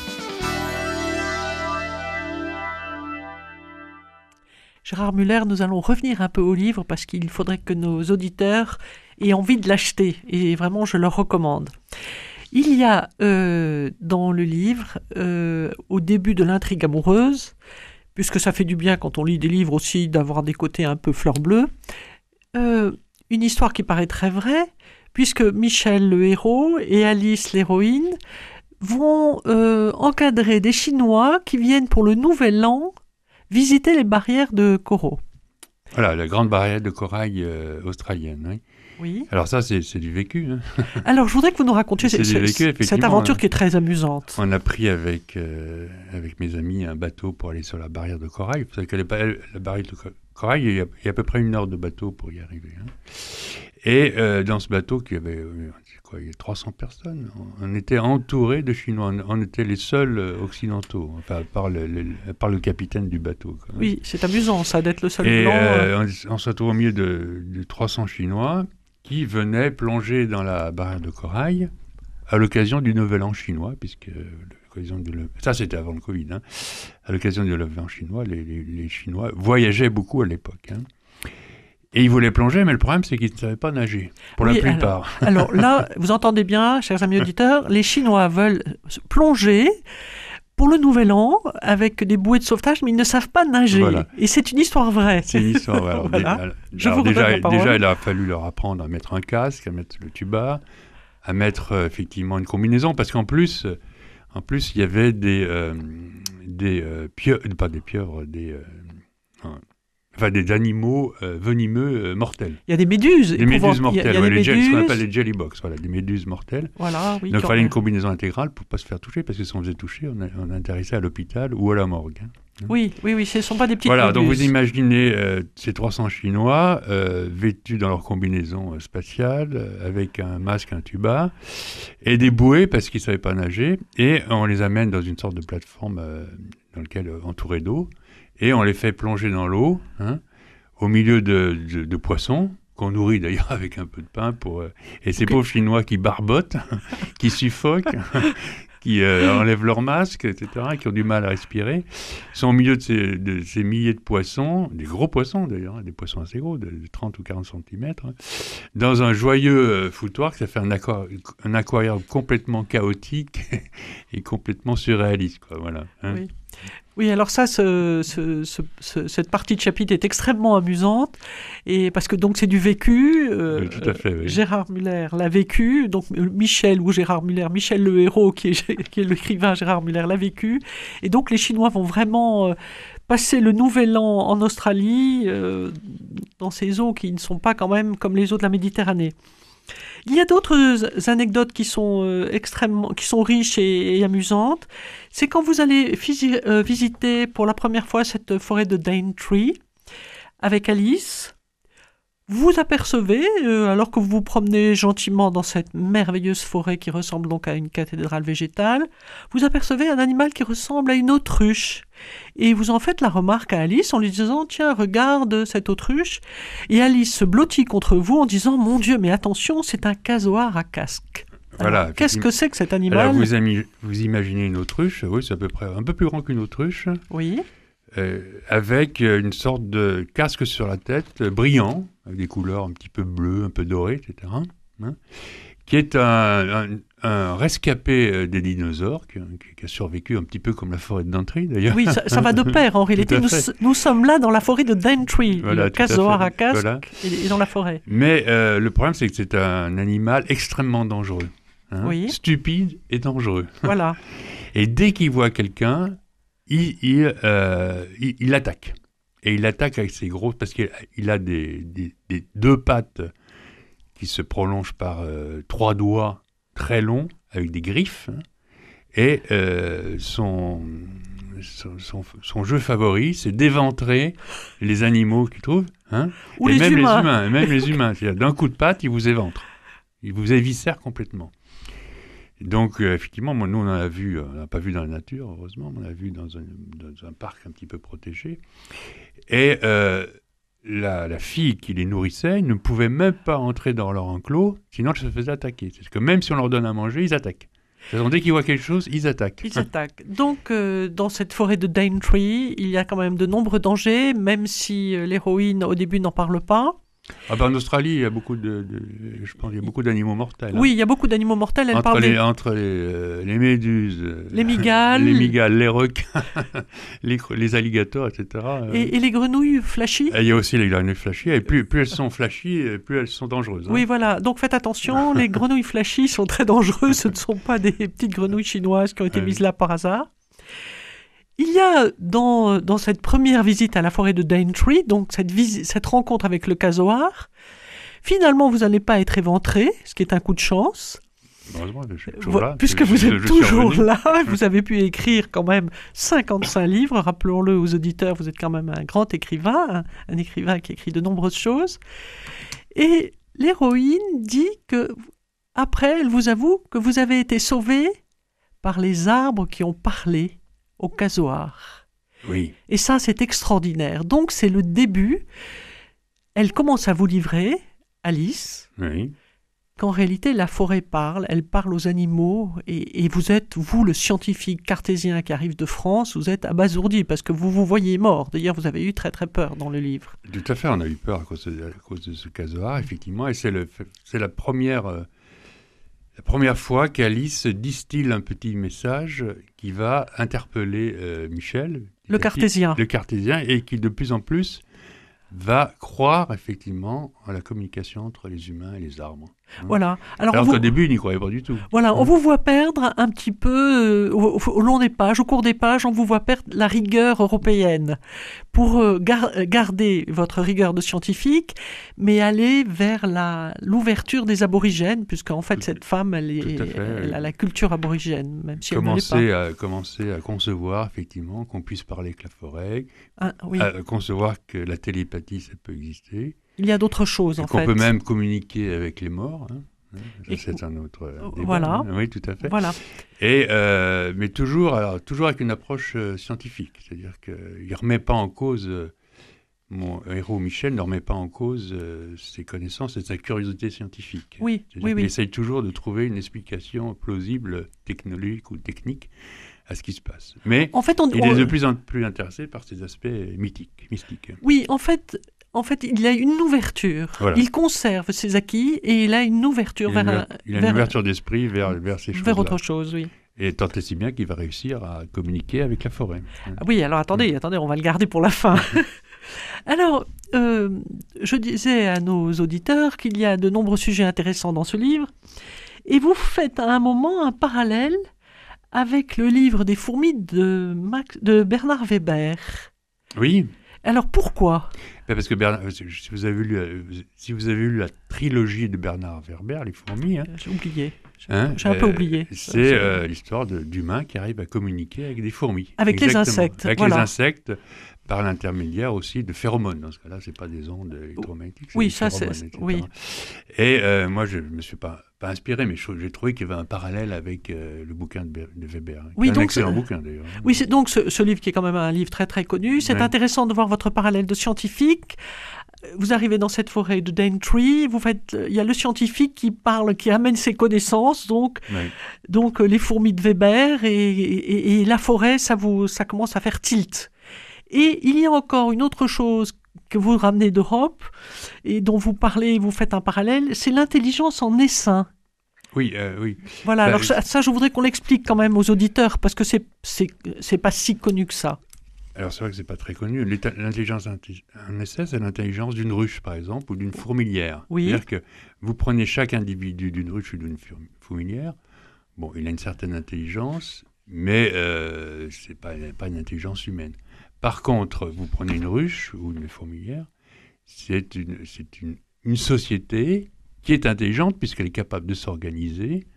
Gérard Muller, nous allons revenir un peu au livre parce qu'il faudrait que nos auditeurs aient envie de l'acheter et vraiment je leur recommande. Il y a dans le livre, au début de l'intrigue amoureuse, puisque ça fait du bien quand on lit des livres aussi d'avoir des côtés un peu fleur bleue, une histoire qui paraît très vraie, puisque Michel le héros et Alice l'héroïne vont encadrer des Chinois qui viennent pour le Nouvel An visiter les barrières de coraux. Voilà, la grande barrière de corail australienne. Oui. Oui. Alors ça, c'est du vécu. Hein. Alors, je voudrais que vous nous racontiez cette aventure qui est très amusante. On a pris avec mes amis un bateau pour aller sur la barrière de corail. Vous savez que la barrière de corail, il y a à peu près 1 heure de bateau pour y arriver. Hein. Et dans ce bateau, il y a 300 personnes. On était entourés de Chinois. On était les seuls occidentaux, enfin, par le capitaine du bateau. Quoi. Oui, c'est amusant ça, d'être le seul et blanc. On se retrouve au milieu de 300 Chinois qui venaient plonger dans la barrière de corail à l'occasion du Nouvel An chinois, puisque ça c'était avant le Covid. Hein. À l'occasion du Nouvel An chinois, les Chinois voyageaient beaucoup à l'époque. Hein. Et ils voulaient plonger, mais le problème, c'est qu'ils ne savaient pas nager, pour la plupart. Alors là, vous entendez bien, chers amis auditeurs, les Chinois veulent plonger pour le Nouvel An avec des bouées de sauvetage, mais ils ne savent pas nager. Voilà. Et c'est une histoire vraie. C'est une histoire vraie. Alors, voilà. Déjà, il a fallu leur apprendre à mettre un casque, à mettre le tuba, à metres effectivement une combinaison, parce qu'en plus, il y avait des animaux venimeux mortels. Il y a des méduses. Des méduses mortelles, ce qu'on appelle les jellybox, voilà, des méduses mortelles. Voilà, oui, donc il fallait une combinaison intégrale pour ne pas se faire toucher, parce que si on faisait toucher, on atterrissait à l'hôpital ou à la morgue. Hein. Oui, ce ne sont pas des petites voilà, méduses. donc vous imaginez ces 300 Chinois vêtus dans leur combinaison spatiale, avec un masque, un tuba, et des bouées parce qu'ils ne savaient pas nager, et on les amène dans une sorte de plateforme entourée d'eau, et on les fait plonger dans l'eau, hein, au milieu de poissons, qu'on nourrit d'ailleurs avec un peu de pain, et ces pauvres Chinois qui barbotent, qui suffoquent, qui enlèvent leur masque, etc., qui ont du mal à respirer, sont au milieu de ces milliers de poissons, des gros poissons d'ailleurs, des poissons assez gros, de 30 ou 40 cm, hein, dans un joyeux foutoir que ça fait un aquarium complètement chaotique et complètement surréaliste, quoi, voilà. Hein. Oui. Oui, alors ça, cette partie de chapitre est extrêmement amusante, et parce que donc c'est du vécu. Oui, tout à fait, oui. Gérard Muller l'a vécu, donc Michel le héros qui est l'écrivain Gérard Muller l'a vécu, et donc les Chinois vont vraiment passer le Nouvel An en Australie, dans ces eaux qui ne sont pas quand même comme les eaux de la Méditerranée. Il y a d'autres anecdotes qui sont riches et amusantes. C'est quand vous allez visiter pour la première fois cette forêt de Daintree avec Alice. Vous apercevez, alors que vous vous promenez gentiment dans cette merveilleuse forêt qui ressemble donc à une cathédrale végétale, vous apercevez un animal qui ressemble à une autruche. Et vous en faites la remarque à Alice en lui disant « Tiens, regarde cette autruche ». Et Alice se blottit contre vous en disant « Mon Dieu, mais attention, c'est un casoar à casque ». Voilà, qu'est-ce que c'est que cet animal ? Alors vous imaginez une autruche, oui, c'est à peu près un peu plus grand qu'une autruche. Oui. Avec une sorte de casque sur la tête, brillant, avec des couleurs un petit peu bleues, un peu dorées, etc. Hein, qui est un rescapé des dinosaures, qui a survécu un petit peu comme la forêt de Daintree, d'ailleurs. Oui, ça va de pair, en réalité. Nous sommes là dans la forêt de Daintree, voilà, le casoar à casque, voilà. et dans la forêt. Mais le problème, c'est que c'est un animal extrêmement dangereux. Hein, oui. Stupide et dangereux. Voilà. Et dès qu'il voit quelqu'un, il attaque. Et il attaque avec ses grosses... Parce qu'il a des 2 pattes qui se prolongent par 3 doigts très longs, avec des griffes. Hein, et son jeu favori, c'est d'éventrer les animaux qu'il trouve. Hein, ou et les même humains. Même les humains. C'est-à-dire, d'un coup de patte, il vous éventre. Il vous éviscère complètement. Donc, effectivement, nous, on n'a pas vu dans la nature, heureusement, on l'a vu dans un parc un petit peu protégé. Et la fille qui les nourrissait ne pouvait même pas entrer dans leur enclos, sinon elle se faisait attaquer. C'est que même si on leur donne à manger, ils attaquent. Dès qu'ils voient quelque chose, ils attaquent. Ils attaquent. Donc, dans cette forêt de Daintree, il y a quand même de nombreux dangers, même si l'héroïne, au début, n'en parle pas. En Australie, il y a beaucoup je pense, il y a beaucoup d'animaux mortels. Oui, il y a beaucoup d'animaux mortels. Elle entre les méduses, les migales, les requins, les alligators, etc. Et les grenouilles flashy. Il y a aussi les grenouilles flashy. Et plus elles sont flashy, plus elles sont dangereuses. Oui, voilà. Donc faites attention, les grenouilles flashy sont très dangereuses. Ce ne sont pas des petites grenouilles chinoises qui ont été mises là par hasard. Il y a dans cette première visite à la forêt de Daintree, donc cette rencontre avec le casoar, finalement vous n'allez pas être éventré, ce qui est un coup de chance. Heureusement, je suis toujours là. Puisque vous êtes toujours là, vous avez pu écrire quand même 55 livres, rappelons-le aux auditeurs, vous êtes quand même un grand écrivain, un écrivain qui écrit de nombreuses choses. Et l'héroïne dit que, après, elle vous avoue que vous avez été sauvé par les arbres qui ont parlé au casoar. Oui. Et ça, c'est extraordinaire. Donc, c'est le début. Elle commence à vous livrer, Alice, oui. qu'en réalité, la forêt parle, elle parle aux animaux, et vous êtes, vous, le scientifique cartésien qui arrive de France, vous êtes abasourdi, parce que vous vous voyez mort. D'ailleurs, vous avez eu très très peur dans le livre. Tout à fait, on a eu peur à cause de ce casoar, effectivement, et c'est la première fois qu'Alice distille un petit message qui va interpeller Michel. Le cartésien. Le cartésien, et qui de plus en plus va croire effectivement à la communication entre les humains et les arbres. Voilà. Alors qu'au début, il n'y croyait pas du tout. Voilà, on vous voit perdre un petit peu, au long des pages, au cours des pages, on vous voit perdre la rigueur européenne pour garder votre rigueur de scientifique, mais aller vers l'ouverture des aborigènes, puisqu'en fait, cette femme, elle a la culture aborigène, même si elle ne l'est pas. Commencer à concevoir, effectivement, qu'on puisse parler avec la forêt, oui. Concevoir que la télépathie, ça peut exister. Il y a d'autres choses, en fait. Qu'on peut même communiquer avec les morts. C'est un autre débat. Voilà. Oui, tout à fait. Voilà. Mais toujours avec une approche scientifique. C'est-à-dire qu'il ne remet pas en cause, mon héros Michel ne remet pas en cause ses connaissances et sa curiosité scientifique. Oui, Il essaye toujours de trouver une explication plausible, technologique ou technique à ce qui se passe. Mais en fait, il est de plus en plus intéressé par ces aspects mystiques. Oui, en fait, il a une ouverture. Voilà. Il conserve ses acquis et il a une ouverture une ouverture d'esprit vers ces choses-là. Vers autre chose, oui. Et tant et si bien qu'il va réussir à communiquer avec la forêt. Ah oui, alors attendez, on va le garder pour la fin. Alors, je disais à nos auditeurs qu'il y a de nombreux sujets intéressants dans ce livre. Et vous faites à un moment un parallèle avec le livre des fourmis de Bernard Weber. Oui. Alors pourquoi ? Parce que si vous avez lu la trilogie de Bernard Werber, Les fourmis... J'ai oublié. J'ai un peu oublié. C'est l'histoire d'humains qui arrivent à communiquer avec des fourmis. Avec les insectes. Avec les insectes, par l'intermédiaire aussi de phéromones. Dans ce cas-là, ce n'est pas des ondes électromagnétiques, c'est des phéromones, etc. Oui. Et moi, je ne me suis pas inspiré, mais j'ai trouvé qu'il y avait un parallèle avec le bouquin de Weber. Oui, un excellent bouquin, d'ailleurs. Oui, c'est donc ce livre qui est quand même un livre très, très connu. C'est intéressant de voir votre parallèle de scientifique. Vous arrivez dans cette forêt de Daintree, il y a le scientifique qui parle, qui amène ses connaissances, donc les fourmis de Weber et la forêt, ça commence à faire tilt. Et il y a encore une autre chose que vous ramenez d'Europe et dont vous parlez, vous faites un parallèle, c'est l'intelligence en essaim. Oui. Voilà, alors ça, je voudrais qu'on l'explique quand même aux auditeurs, parce que c'est pas si connu que ça. Alors c'est vrai que c'est pas très connu. L'intelligence en essai, c'est l'intelligence d'une ruche, par exemple, ou d'une fourmilière. Oui. C'est-à-dire que vous prenez chaque individu d'une ruche ou d'une fourmilière, bon, il a une certaine intelligence, mais c'est pas une intelligence humaine. Par contre, vous prenez une ruche ou une fourmilière, c'est une société qui est intelligente puisqu'elle est capable de s'organiser,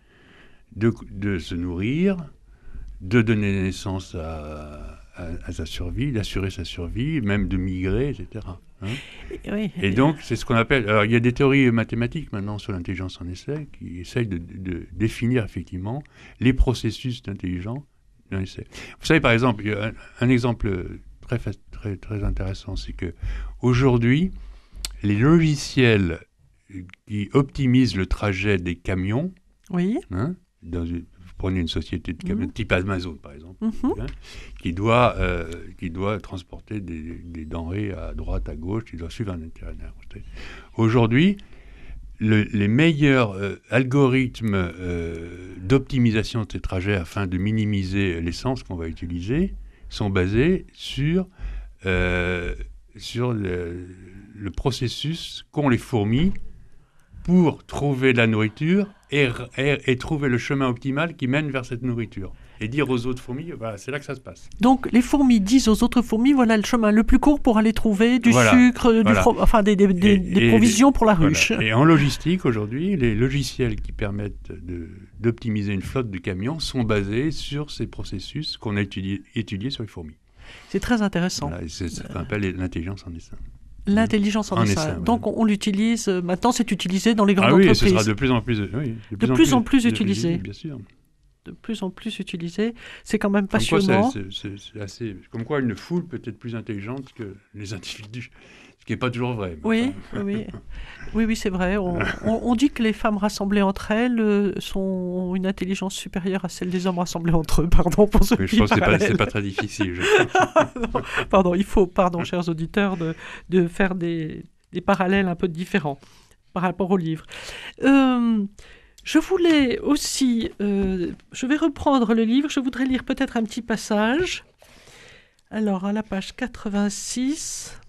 de se nourrir, de donner naissance à sa survie, d'assurer sa survie, même de migrer, etc. Oui. Et donc, c'est ce qu'on appelle... Alors, il y a des théories mathématiques maintenant sur l'intelligence en essai qui essayent de définir effectivement les processus d'intelligence d'un essai. Vous savez, par exemple, il y a un exemple très très, très intéressant. C'est qu'aujourd'hui, les logiciels qui optimisent le trajet des camions, Oui. Vous prenez une société de camions, type Amazon par exemple, Mhm. qui doit transporter des denrées à droite, à gauche, qui doit suivre un itinéraire. Aujourd'hui, les meilleurs algorithmes d'optimisation de ces trajets afin de minimiser l'essence qu'on va utiliser sont basés sur le processus qu'ont les fourmis pour trouver de la nourriture et trouver le chemin optimal qui mène vers cette nourriture. Et dire aux autres fourmis, voilà, c'est là que ça se passe. Donc les fourmis disent aux autres fourmis, voilà le chemin le plus court pour aller trouver du Voilà, sucre, voilà. Enfin des provisions pour la Voilà. ruche. Et en logistique, aujourd'hui, les logiciels qui permettent d'optimiser une flotte de camions sont basés sur ces processus qu'on a étudiés sur les fourmis. C'est très intéressant. Voilà, c'est ce qu'on appelle l'intelligence en essaim. L'intelligence en En essaim. essaim, Donc on l'utilise, maintenant c'est utilisé dans les grandes Ah oui, et entreprises. ce sera de plus en plus, De plus en plus utilisé. Bien sûr. De plus en plus utilisé. C'est quand même Comme quoi, passionnant. c'est assez. Comme quoi, une foule peut être plus intelligente que les individus, ce qui n'est pas toujours vrai. Oui, oui, c'est vrai. On dit que les femmes rassemblées entre elles ont une intelligence supérieure à celle des hommes rassemblés entre eux. Pardon pour ce Mais je petit pense que parallèle. c'est pas très difficile. Non, pardon, il faut, chers auditeurs, de faire des parallèles un peu différents par rapport au livre. Je voulais aussi, je vais reprendre le livre, je voudrais lire peut-être un petit passage. Alors, à la page 86.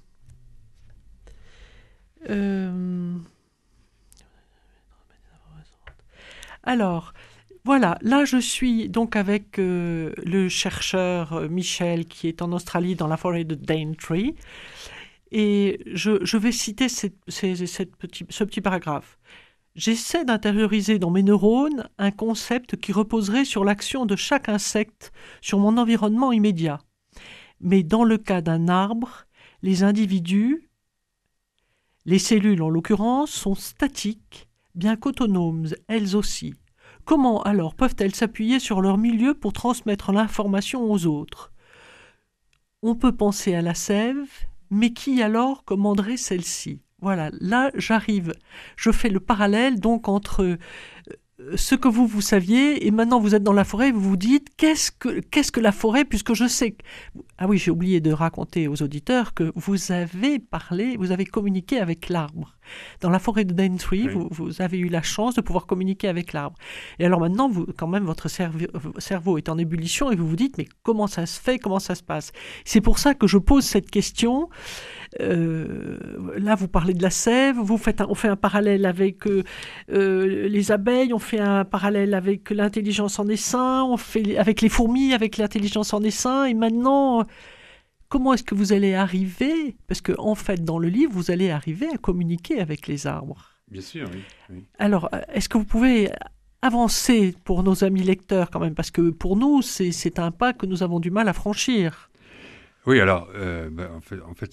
Alors, voilà, là je suis donc avec le chercheur Michel qui est en Australie dans la forêt de Daintree et je vais citer ce petit paragraphe. J'essaie d'intérioriser dans mes neurones un concept qui reposerait sur l'action de chaque insecte sur mon environnement immédiat. Mais dans le cas d'un arbre, les individus, les cellules en l'occurrence, sont statiques, bien qu'autonomes, elles aussi. Comment alors peuvent-elles s'appuyer sur leur milieu pour transmettre l'information aux autres ? On peut penser à la sève, mais qui alors commanderait celle-ci ? Voilà, là j'arrive, je fais le parallèle donc entre ce que vous saviez et maintenant vous êtes dans la forêt, vous vous dites qu'est-ce que la forêt, puisque je sais que... Ah oui, j'ai oublié de raconter aux auditeurs que vous avez communiqué avec l'arbre. Dans la forêt de Daintree, oui. vous avez eu la chance de pouvoir communiquer avec l'arbre. Et alors maintenant, quand même, votre cerveau est en ébullition et vous vous dites, mais comment ça se fait, comment ça se passe ? C'est pour ça que je pose cette question. Là, vous parlez de la sève, on fait un parallèle avec les abeilles, on fait un parallèle avec l'intelligence en essaim, on fait avec les fourmis, avec l'intelligence en essaim, et maintenant, comment est-ce que vous allez arriver ? Parce qu'en fait, dans le livre, vous allez arriver à communiquer avec les arbres. Bien sûr, oui. Alors, est-ce que vous pouvez avancer pour nos amis lecteurs quand même ? Parce que pour nous, c'est un pas que nous avons du mal à franchir. Oui, alors, en fait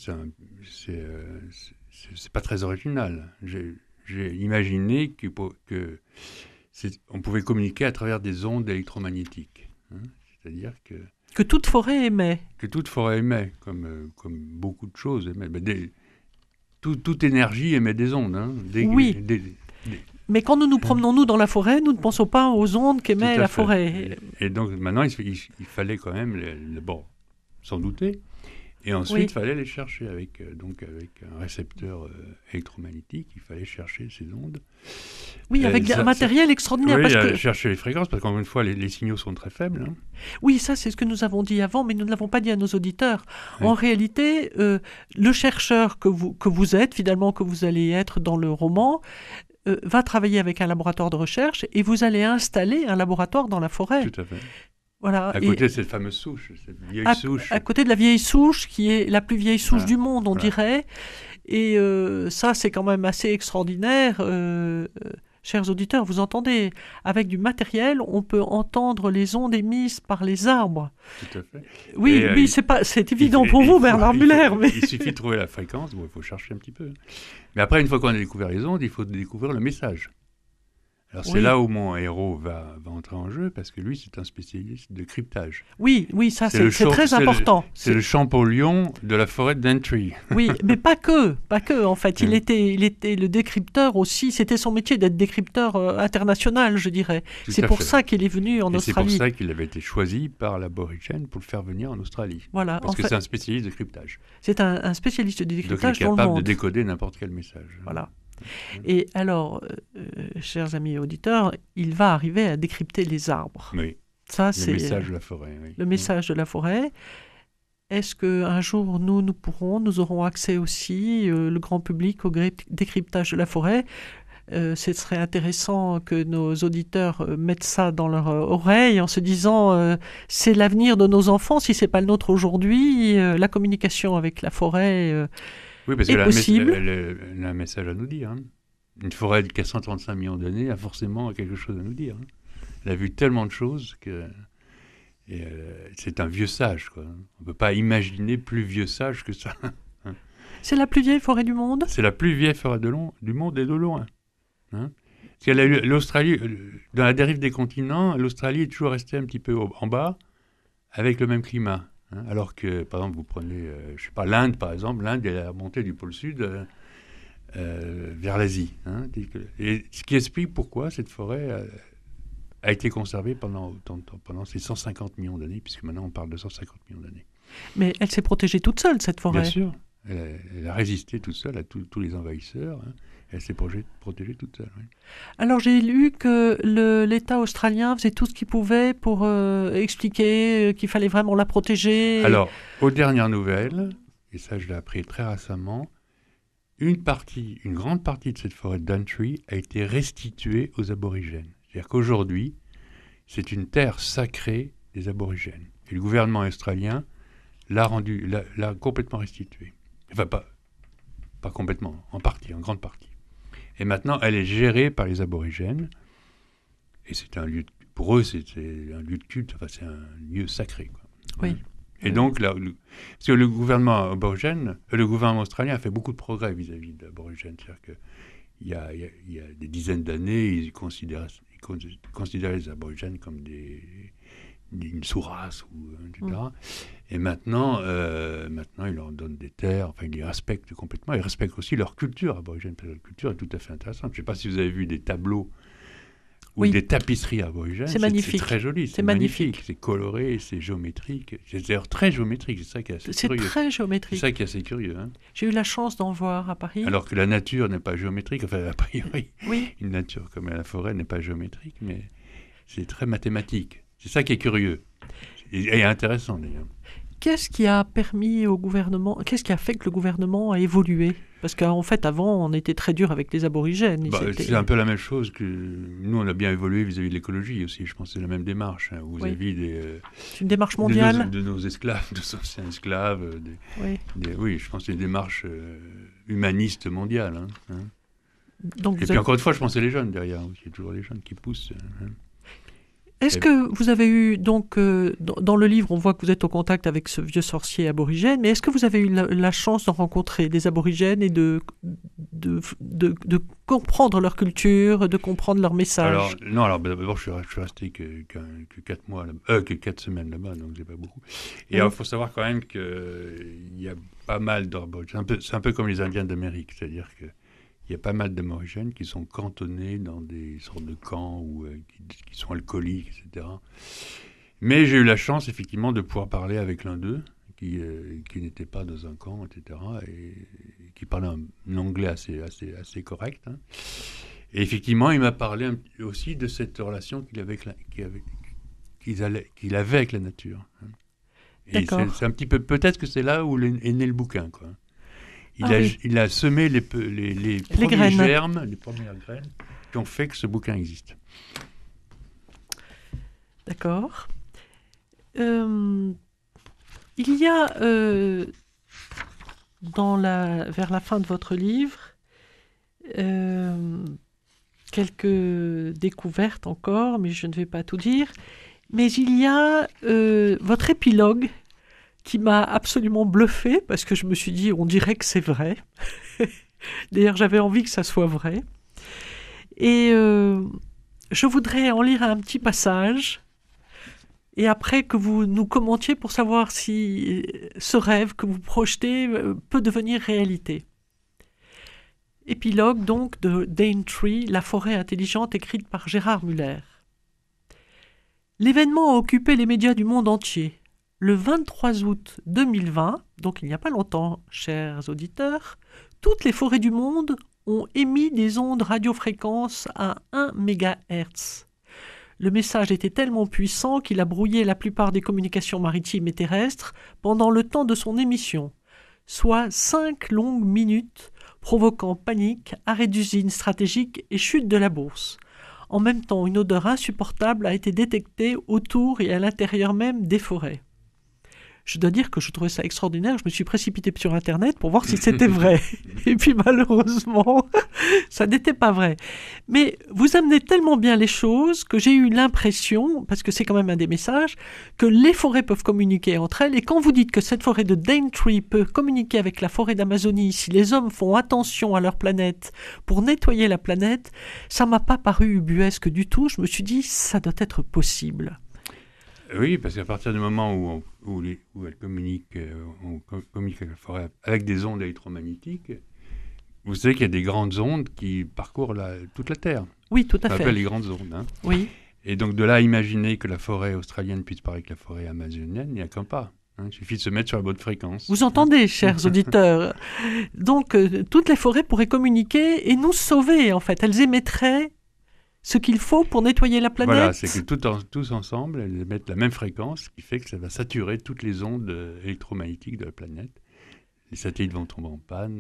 c'est pas très original. J'ai imaginé on pouvait communiquer à travers des ondes électromagnétiques. C'est-à-dire que toute forêt émet. Que toute forêt émet, comme beaucoup de choses émettent. Toute énergie émet des ondes. Oui. Mais quand nous nous promenons, nous, dans la forêt, nous ne pensons pas aux ondes qu'émet la forêt. Et donc, maintenant, il fallait quand même, s'en douter. Et ensuite, il fallait les chercher avec un récepteur électromagnétique. Il fallait chercher ces ondes. Oui, avec un matériel extraordinaire. Oui, chercher les fréquences, parce qu'encore une fois, les signaux sont très faibles. Oui, ça, c'est ce que nous avons dit avant, mais nous ne l'avons pas dit à nos auditeurs. Oui. En réalité, le chercheur que vous êtes, finalement, que vous allez être dans le roman, va travailler avec un laboratoire de recherche et vous allez installer un laboratoire dans la forêt. Tout à fait. Voilà. À côté de cette fameuse souche, cette vieille souche. À côté de la vieille souche, qui est la plus vieille souche du monde, on dirait. Et ça, c'est quand même assez extraordinaire. Chers auditeurs, vous entendez, avec du matériel, on peut entendre les ondes émises par les arbres. Tout à fait. Oui, c'est évident pour vous, Bernard Muller. Il suffit de trouver la fréquence, il faut chercher un petit peu. Mais après, une fois qu'on a découvert les ondes, il faut découvrir le message. Alors Oui. c'est là où mon héros va entrer en jeu, parce que lui, c'est un spécialiste de cryptage. Oui, ça C'est le c'est champ- très c'est le- important. C'est le Champollion de la forêt de Daintree. Oui, mais pas que en fait. Il Mm. était le décrypteur aussi. C'était son métier d'être décrypteur international, je dirais. Tout C'est à pour fait. ça qu'il est venu en Et c'est pour Australie. ça qu'il avait été choisi par l'aborigène pour le faire venir en Australie. Voilà, Parce en que fait, c'est un spécialiste de cryptage. c'est un spécialiste du Donc il est décryptage dans le capable de monde. décoder n'importe quel message. Voilà. Et alors, chers amis auditeurs, il va arriver à décrypter les arbres. Oui, Ça, le c'est message de la forêt. Oui. le message de la forêt. Est-ce qu'un jour, nous aurons accès aussi, le grand public, au décryptage de la forêt? Ce serait intéressant que nos auditeurs mettent ça dans leur oreille en se disant c'est l'avenir de nos enfants, si ce n'est pas le nôtre aujourd'hui, la communication avec la forêt. Oui, parce est qu'elle possible. elle a un message à nous dire. Hein. Une forêt qui a 135 millions d'années a forcément quelque chose à nous dire. Hein. Elle a vu tellement de choses que c'est un vieux sage. Quoi. On ne peut pas imaginer plus vieux sage que ça. C'est la plus vieille forêt du monde? C'est la plus vieille forêt du monde et de loin. Hein. Parce qu'elle a eu l'Australie, dans la dérive des continents, l'Australie est toujours restée un petit peu en bas, avec le même climat. Hein. Alors que, par exemple, vous prenez, je sais pas, l'Inde, par exemple, l'Inde elle a remonté du pôle sud vers l'Asie. Hein. Et ce qui explique pourquoi cette forêt a été conservée pendant autant de temps, pendant ces 150 millions d'années, puisque maintenant on parle de 150 millions d'années. Mais elle s'est protégée toute seule, cette forêt. Bien sûr, elle a résisté toute seule à tous les envahisseurs. Hein. Elle s'est protégée toute seule. Oui. Alors j'ai lu que l'État australien faisait tout ce qu'il pouvait pour expliquer qu'il fallait vraiment la protéger. Alors, aux dernières nouvelles, et ça je l'ai appris très récemment, une grande partie de cette forêt de Daintree a été restituée aux aborigènes. C'est-à-dire qu'aujourd'hui, c'est une terre sacrée des aborigènes. Et le gouvernement australien l'a complètement restituée. Enfin, pas complètement, en grande partie. Et maintenant, elle est gérée par les aborigènes. Et c'est un lieu, pour eux, c'est un lieu de culte, enfin, c'est un lieu sacré. Quoi. Oui. Et donc, parce que le gouvernement australien a fait beaucoup de progrès vis-à-vis de l'aborigène. C'est-à-dire qu'il y a des dizaines d'années, ils considéraient les aborigènes comme une sous-race, etc. Et maintenant, ils leur donnent des terres, enfin, ils les respectent complètement. Ils respectent aussi leur culture aborigène. Leur culture est tout à fait intéressante. Je ne sais pas si vous avez vu des tableaux ou des tapisseries aborigènes. C'est magnifique. C'est très joli. C'est magnifique. C'est coloré, c'est géométrique. C'est d'ailleurs très géométrique. C'est ça qui est assez curieux. C'est très géométrique. C'est ça qui est assez curieux. Hein. J'ai eu la chance d'en voir à Paris. Alors que la nature n'est pas géométrique. Enfin, a priori, oui. Une nature comme la forêt n'est pas géométrique, mais c'est très mathématique. C'est ça qui est curieux. Et intéressant, d'ailleurs. Qu'est-ce qui a permis au gouvernement, qu'est-ce qui a fait que le gouvernement a évolué? Parce qu'en fait, avant, on était très dur avec les aborigènes. C'est un peu la même chose que nous, on a bien évolué vis-à-vis de l'écologie aussi. Je pense que c'est la même démarche. Hein, vis-à-vis c'est une démarche mondiale de nos esclaves, de nos anciens esclaves. Oui, je pense que c'est une démarche humaniste mondiale. Hein. Donc et puis encore une fois, je pense que c'est les jeunes derrière. Il y a toujours les jeunes qui poussent. Hein. Est-ce que vous avez eu, donc, dans le livre, on voit que vous êtes au contact avec ce vieux sorcier aborigène, mais est-ce que vous avez eu la chance de rencontrer des aborigènes et de comprendre leur culture, de comprendre leur message? Alors d'abord, je suis resté que 4 semaines là-bas, donc c'est pas beaucoup. Et il faut savoir quand même qu'il y a pas mal d'aborigènes. C'est un peu comme les Indiens d'Amérique, c'est-à-dire que il y a pas mal d'aborigènes qui sont cantonnés dans des sortes de camps ou qui sont alcooliques, etc. Mais j'ai eu la chance, effectivement, de pouvoir parler avec l'un d'eux, qui n'était pas dans un camp, etc., et qui parlait un anglais assez correct. Hein. Et effectivement, il m'a parlé aussi de cette relation qu'il avait avec la nature. Hein. Et c'est un petit peu, peut-être que c'est là où est né le bouquin, quoi. Il a semé les premiers germes, les premières graines qui ont fait que ce bouquin existe. D'accord. Il y a, vers la fin de votre livre, quelques découvertes encore, mais je ne vais pas tout dire. Mais il y a votre épilogue qui m'a absolument bluffé parce que je me suis dit, on dirait que c'est vrai. D'ailleurs, j'avais envie que ça soit vrai. Et je voudrais en lire un petit passage et après que vous nous commentiez pour savoir si ce rêve que vous projetez peut devenir réalité. Épilogue donc de Daintree, la forêt intelligente, écrite par Gérard Muller. L'événement a occupé les médias du monde entier. Le 23 août 2020, donc il n'y a pas longtemps, chers auditeurs, toutes les forêts du monde ont émis des ondes radiofréquences à 1 MHz. Le message était tellement puissant qu'il a brouillé la plupart des communications maritimes et terrestres pendant le temps de son émission, soit 5 longues minutes, provoquant panique, arrêt d'usine stratégique et chute de la bourse. En même temps, une odeur insupportable a été détectée autour et à l'intérieur même des forêts. Je dois dire que je trouvais ça extraordinaire. Je me suis précipité sur Internet pour voir si c'était vrai. Et puis malheureusement, ça n'était pas vrai. Mais vous amenez tellement bien les choses que j'ai eu l'impression, parce que c'est quand même un des messages, que les forêts peuvent communiquer entre elles. Et quand vous dites que cette forêt de Daintree peut communiquer avec la forêt d'Amazonie si les hommes font attention à leur planète pour nettoyer la planète, ça m'a pas paru ubuesque du tout. Je me suis dit, ça doit être possible. Oui, parce qu'à partir du moment où elle communique, on communique avec la forêt avec des ondes électromagnétiques, vous savez qu'il y a des grandes ondes qui parcourent toute la Terre. Oui, tout à fait. On appelle les grandes ondes. Hein. Oui. Et donc de là à imaginer que la forêt australienne puisse parler avec la forêt amazonienne, il n'y a qu'un pas. Hein. Il suffit de se mettre sur la bonne fréquence. Vous entendez, chers auditeurs. Donc, toutes les forêts pourraient communiquer et nous sauver, en fait. Elles émettraient ce qu'il faut pour nettoyer la planète. Voilà, c'est que tous ensemble, elles émettent la même fréquence, ce qui fait que ça va saturer toutes les ondes électromagnétiques de la planète. Les satellites vont tomber en panne,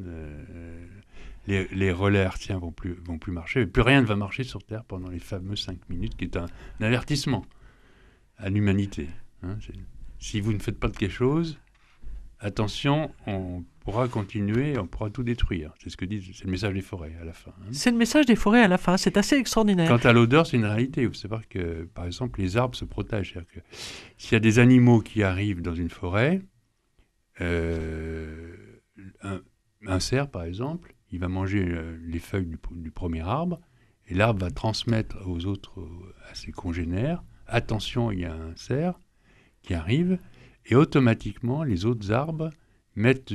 les relais hertziens vont plus marcher, et plus rien ne va marcher sur Terre pendant les fameuses 5 minutes, qui est un avertissement à l'humanité. Hein. Si vous ne faites pas de quelque chose, attention, on pourra continuer, on pourra tout détruire. C'est c'est le message des forêts à la fin. Hein. C'est le message des forêts à la fin, c'est assez extraordinaire. Quant à l'odeur, c'est une réalité. Il faut savoir que, par exemple, les arbres se protègent. C'est-à-dire que s'il y a des animaux qui arrivent dans une forêt, un cerf, par exemple, il va manger les feuilles du premier arbre, et l'arbre va transmettre à ses congénères, attention, il y a un cerf qui arrive, et automatiquement, les autres arbres mettent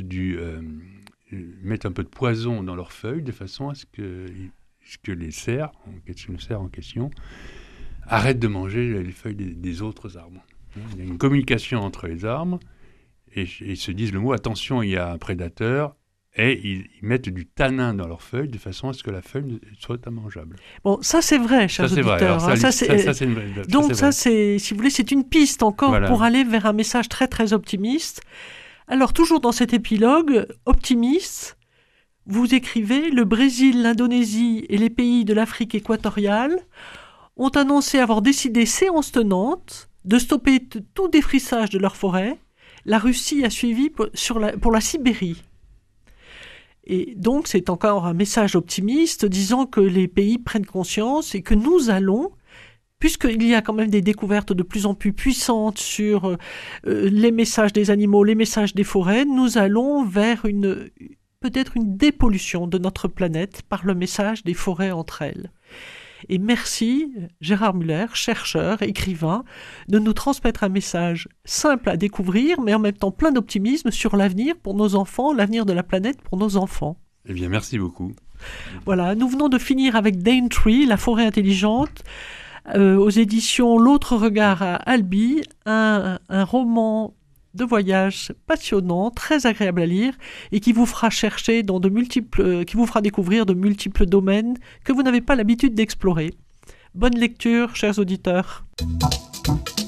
un peu de poison dans leurs feuilles, de façon à ce que les cerfs, le cerf en question, arrêtent de manger les feuilles des autres arbres. Il y a une communication entre les arbres, et ils se disent le mot « attention, il y a un prédateur », et ils mettent du tanin dans leurs feuilles, de façon à ce que la feuille soit immangeable. Bon, ça c'est vrai, chers auditeurs. Donc ça, c'est, si vous voulez, c'est une piste encore pour aller vers un message très très optimiste. Alors, toujours dans cet épilogue optimiste, vous écrivez « Le Brésil, l'Indonésie et les pays de l'Afrique équatoriale ont annoncé avoir décidé séance tenante de stopper tout défrissage de leurs forêts. La Russie a suivi pour la Sibérie. » Et donc, c'est encore un message optimiste disant que les pays prennent conscience et que nous allons, puisqu'il y a quand même des découvertes de plus en plus puissantes sur les messages des animaux, les messages des forêts, nous allons vers peut-être une dépollution de notre planète par le message des forêts entre elles. Et merci, Gérard Muller, chercheur, écrivain, de nous transmettre un message simple à découvrir, mais en même temps plein d'optimisme sur l'avenir pour nos enfants, l'avenir de la planète pour nos enfants. Eh bien, merci beaucoup. Voilà, nous venons de finir avec Daintree, la forêt intelligente, aux éditions L'autre regard à Albi, un roman de voyage passionnant, très agréable à lire et qui vous fera chercher qui vous fera découvrir de multiples domaines que vous n'avez pas l'habitude d'explorer. Bonne lecture, chers auditeurs.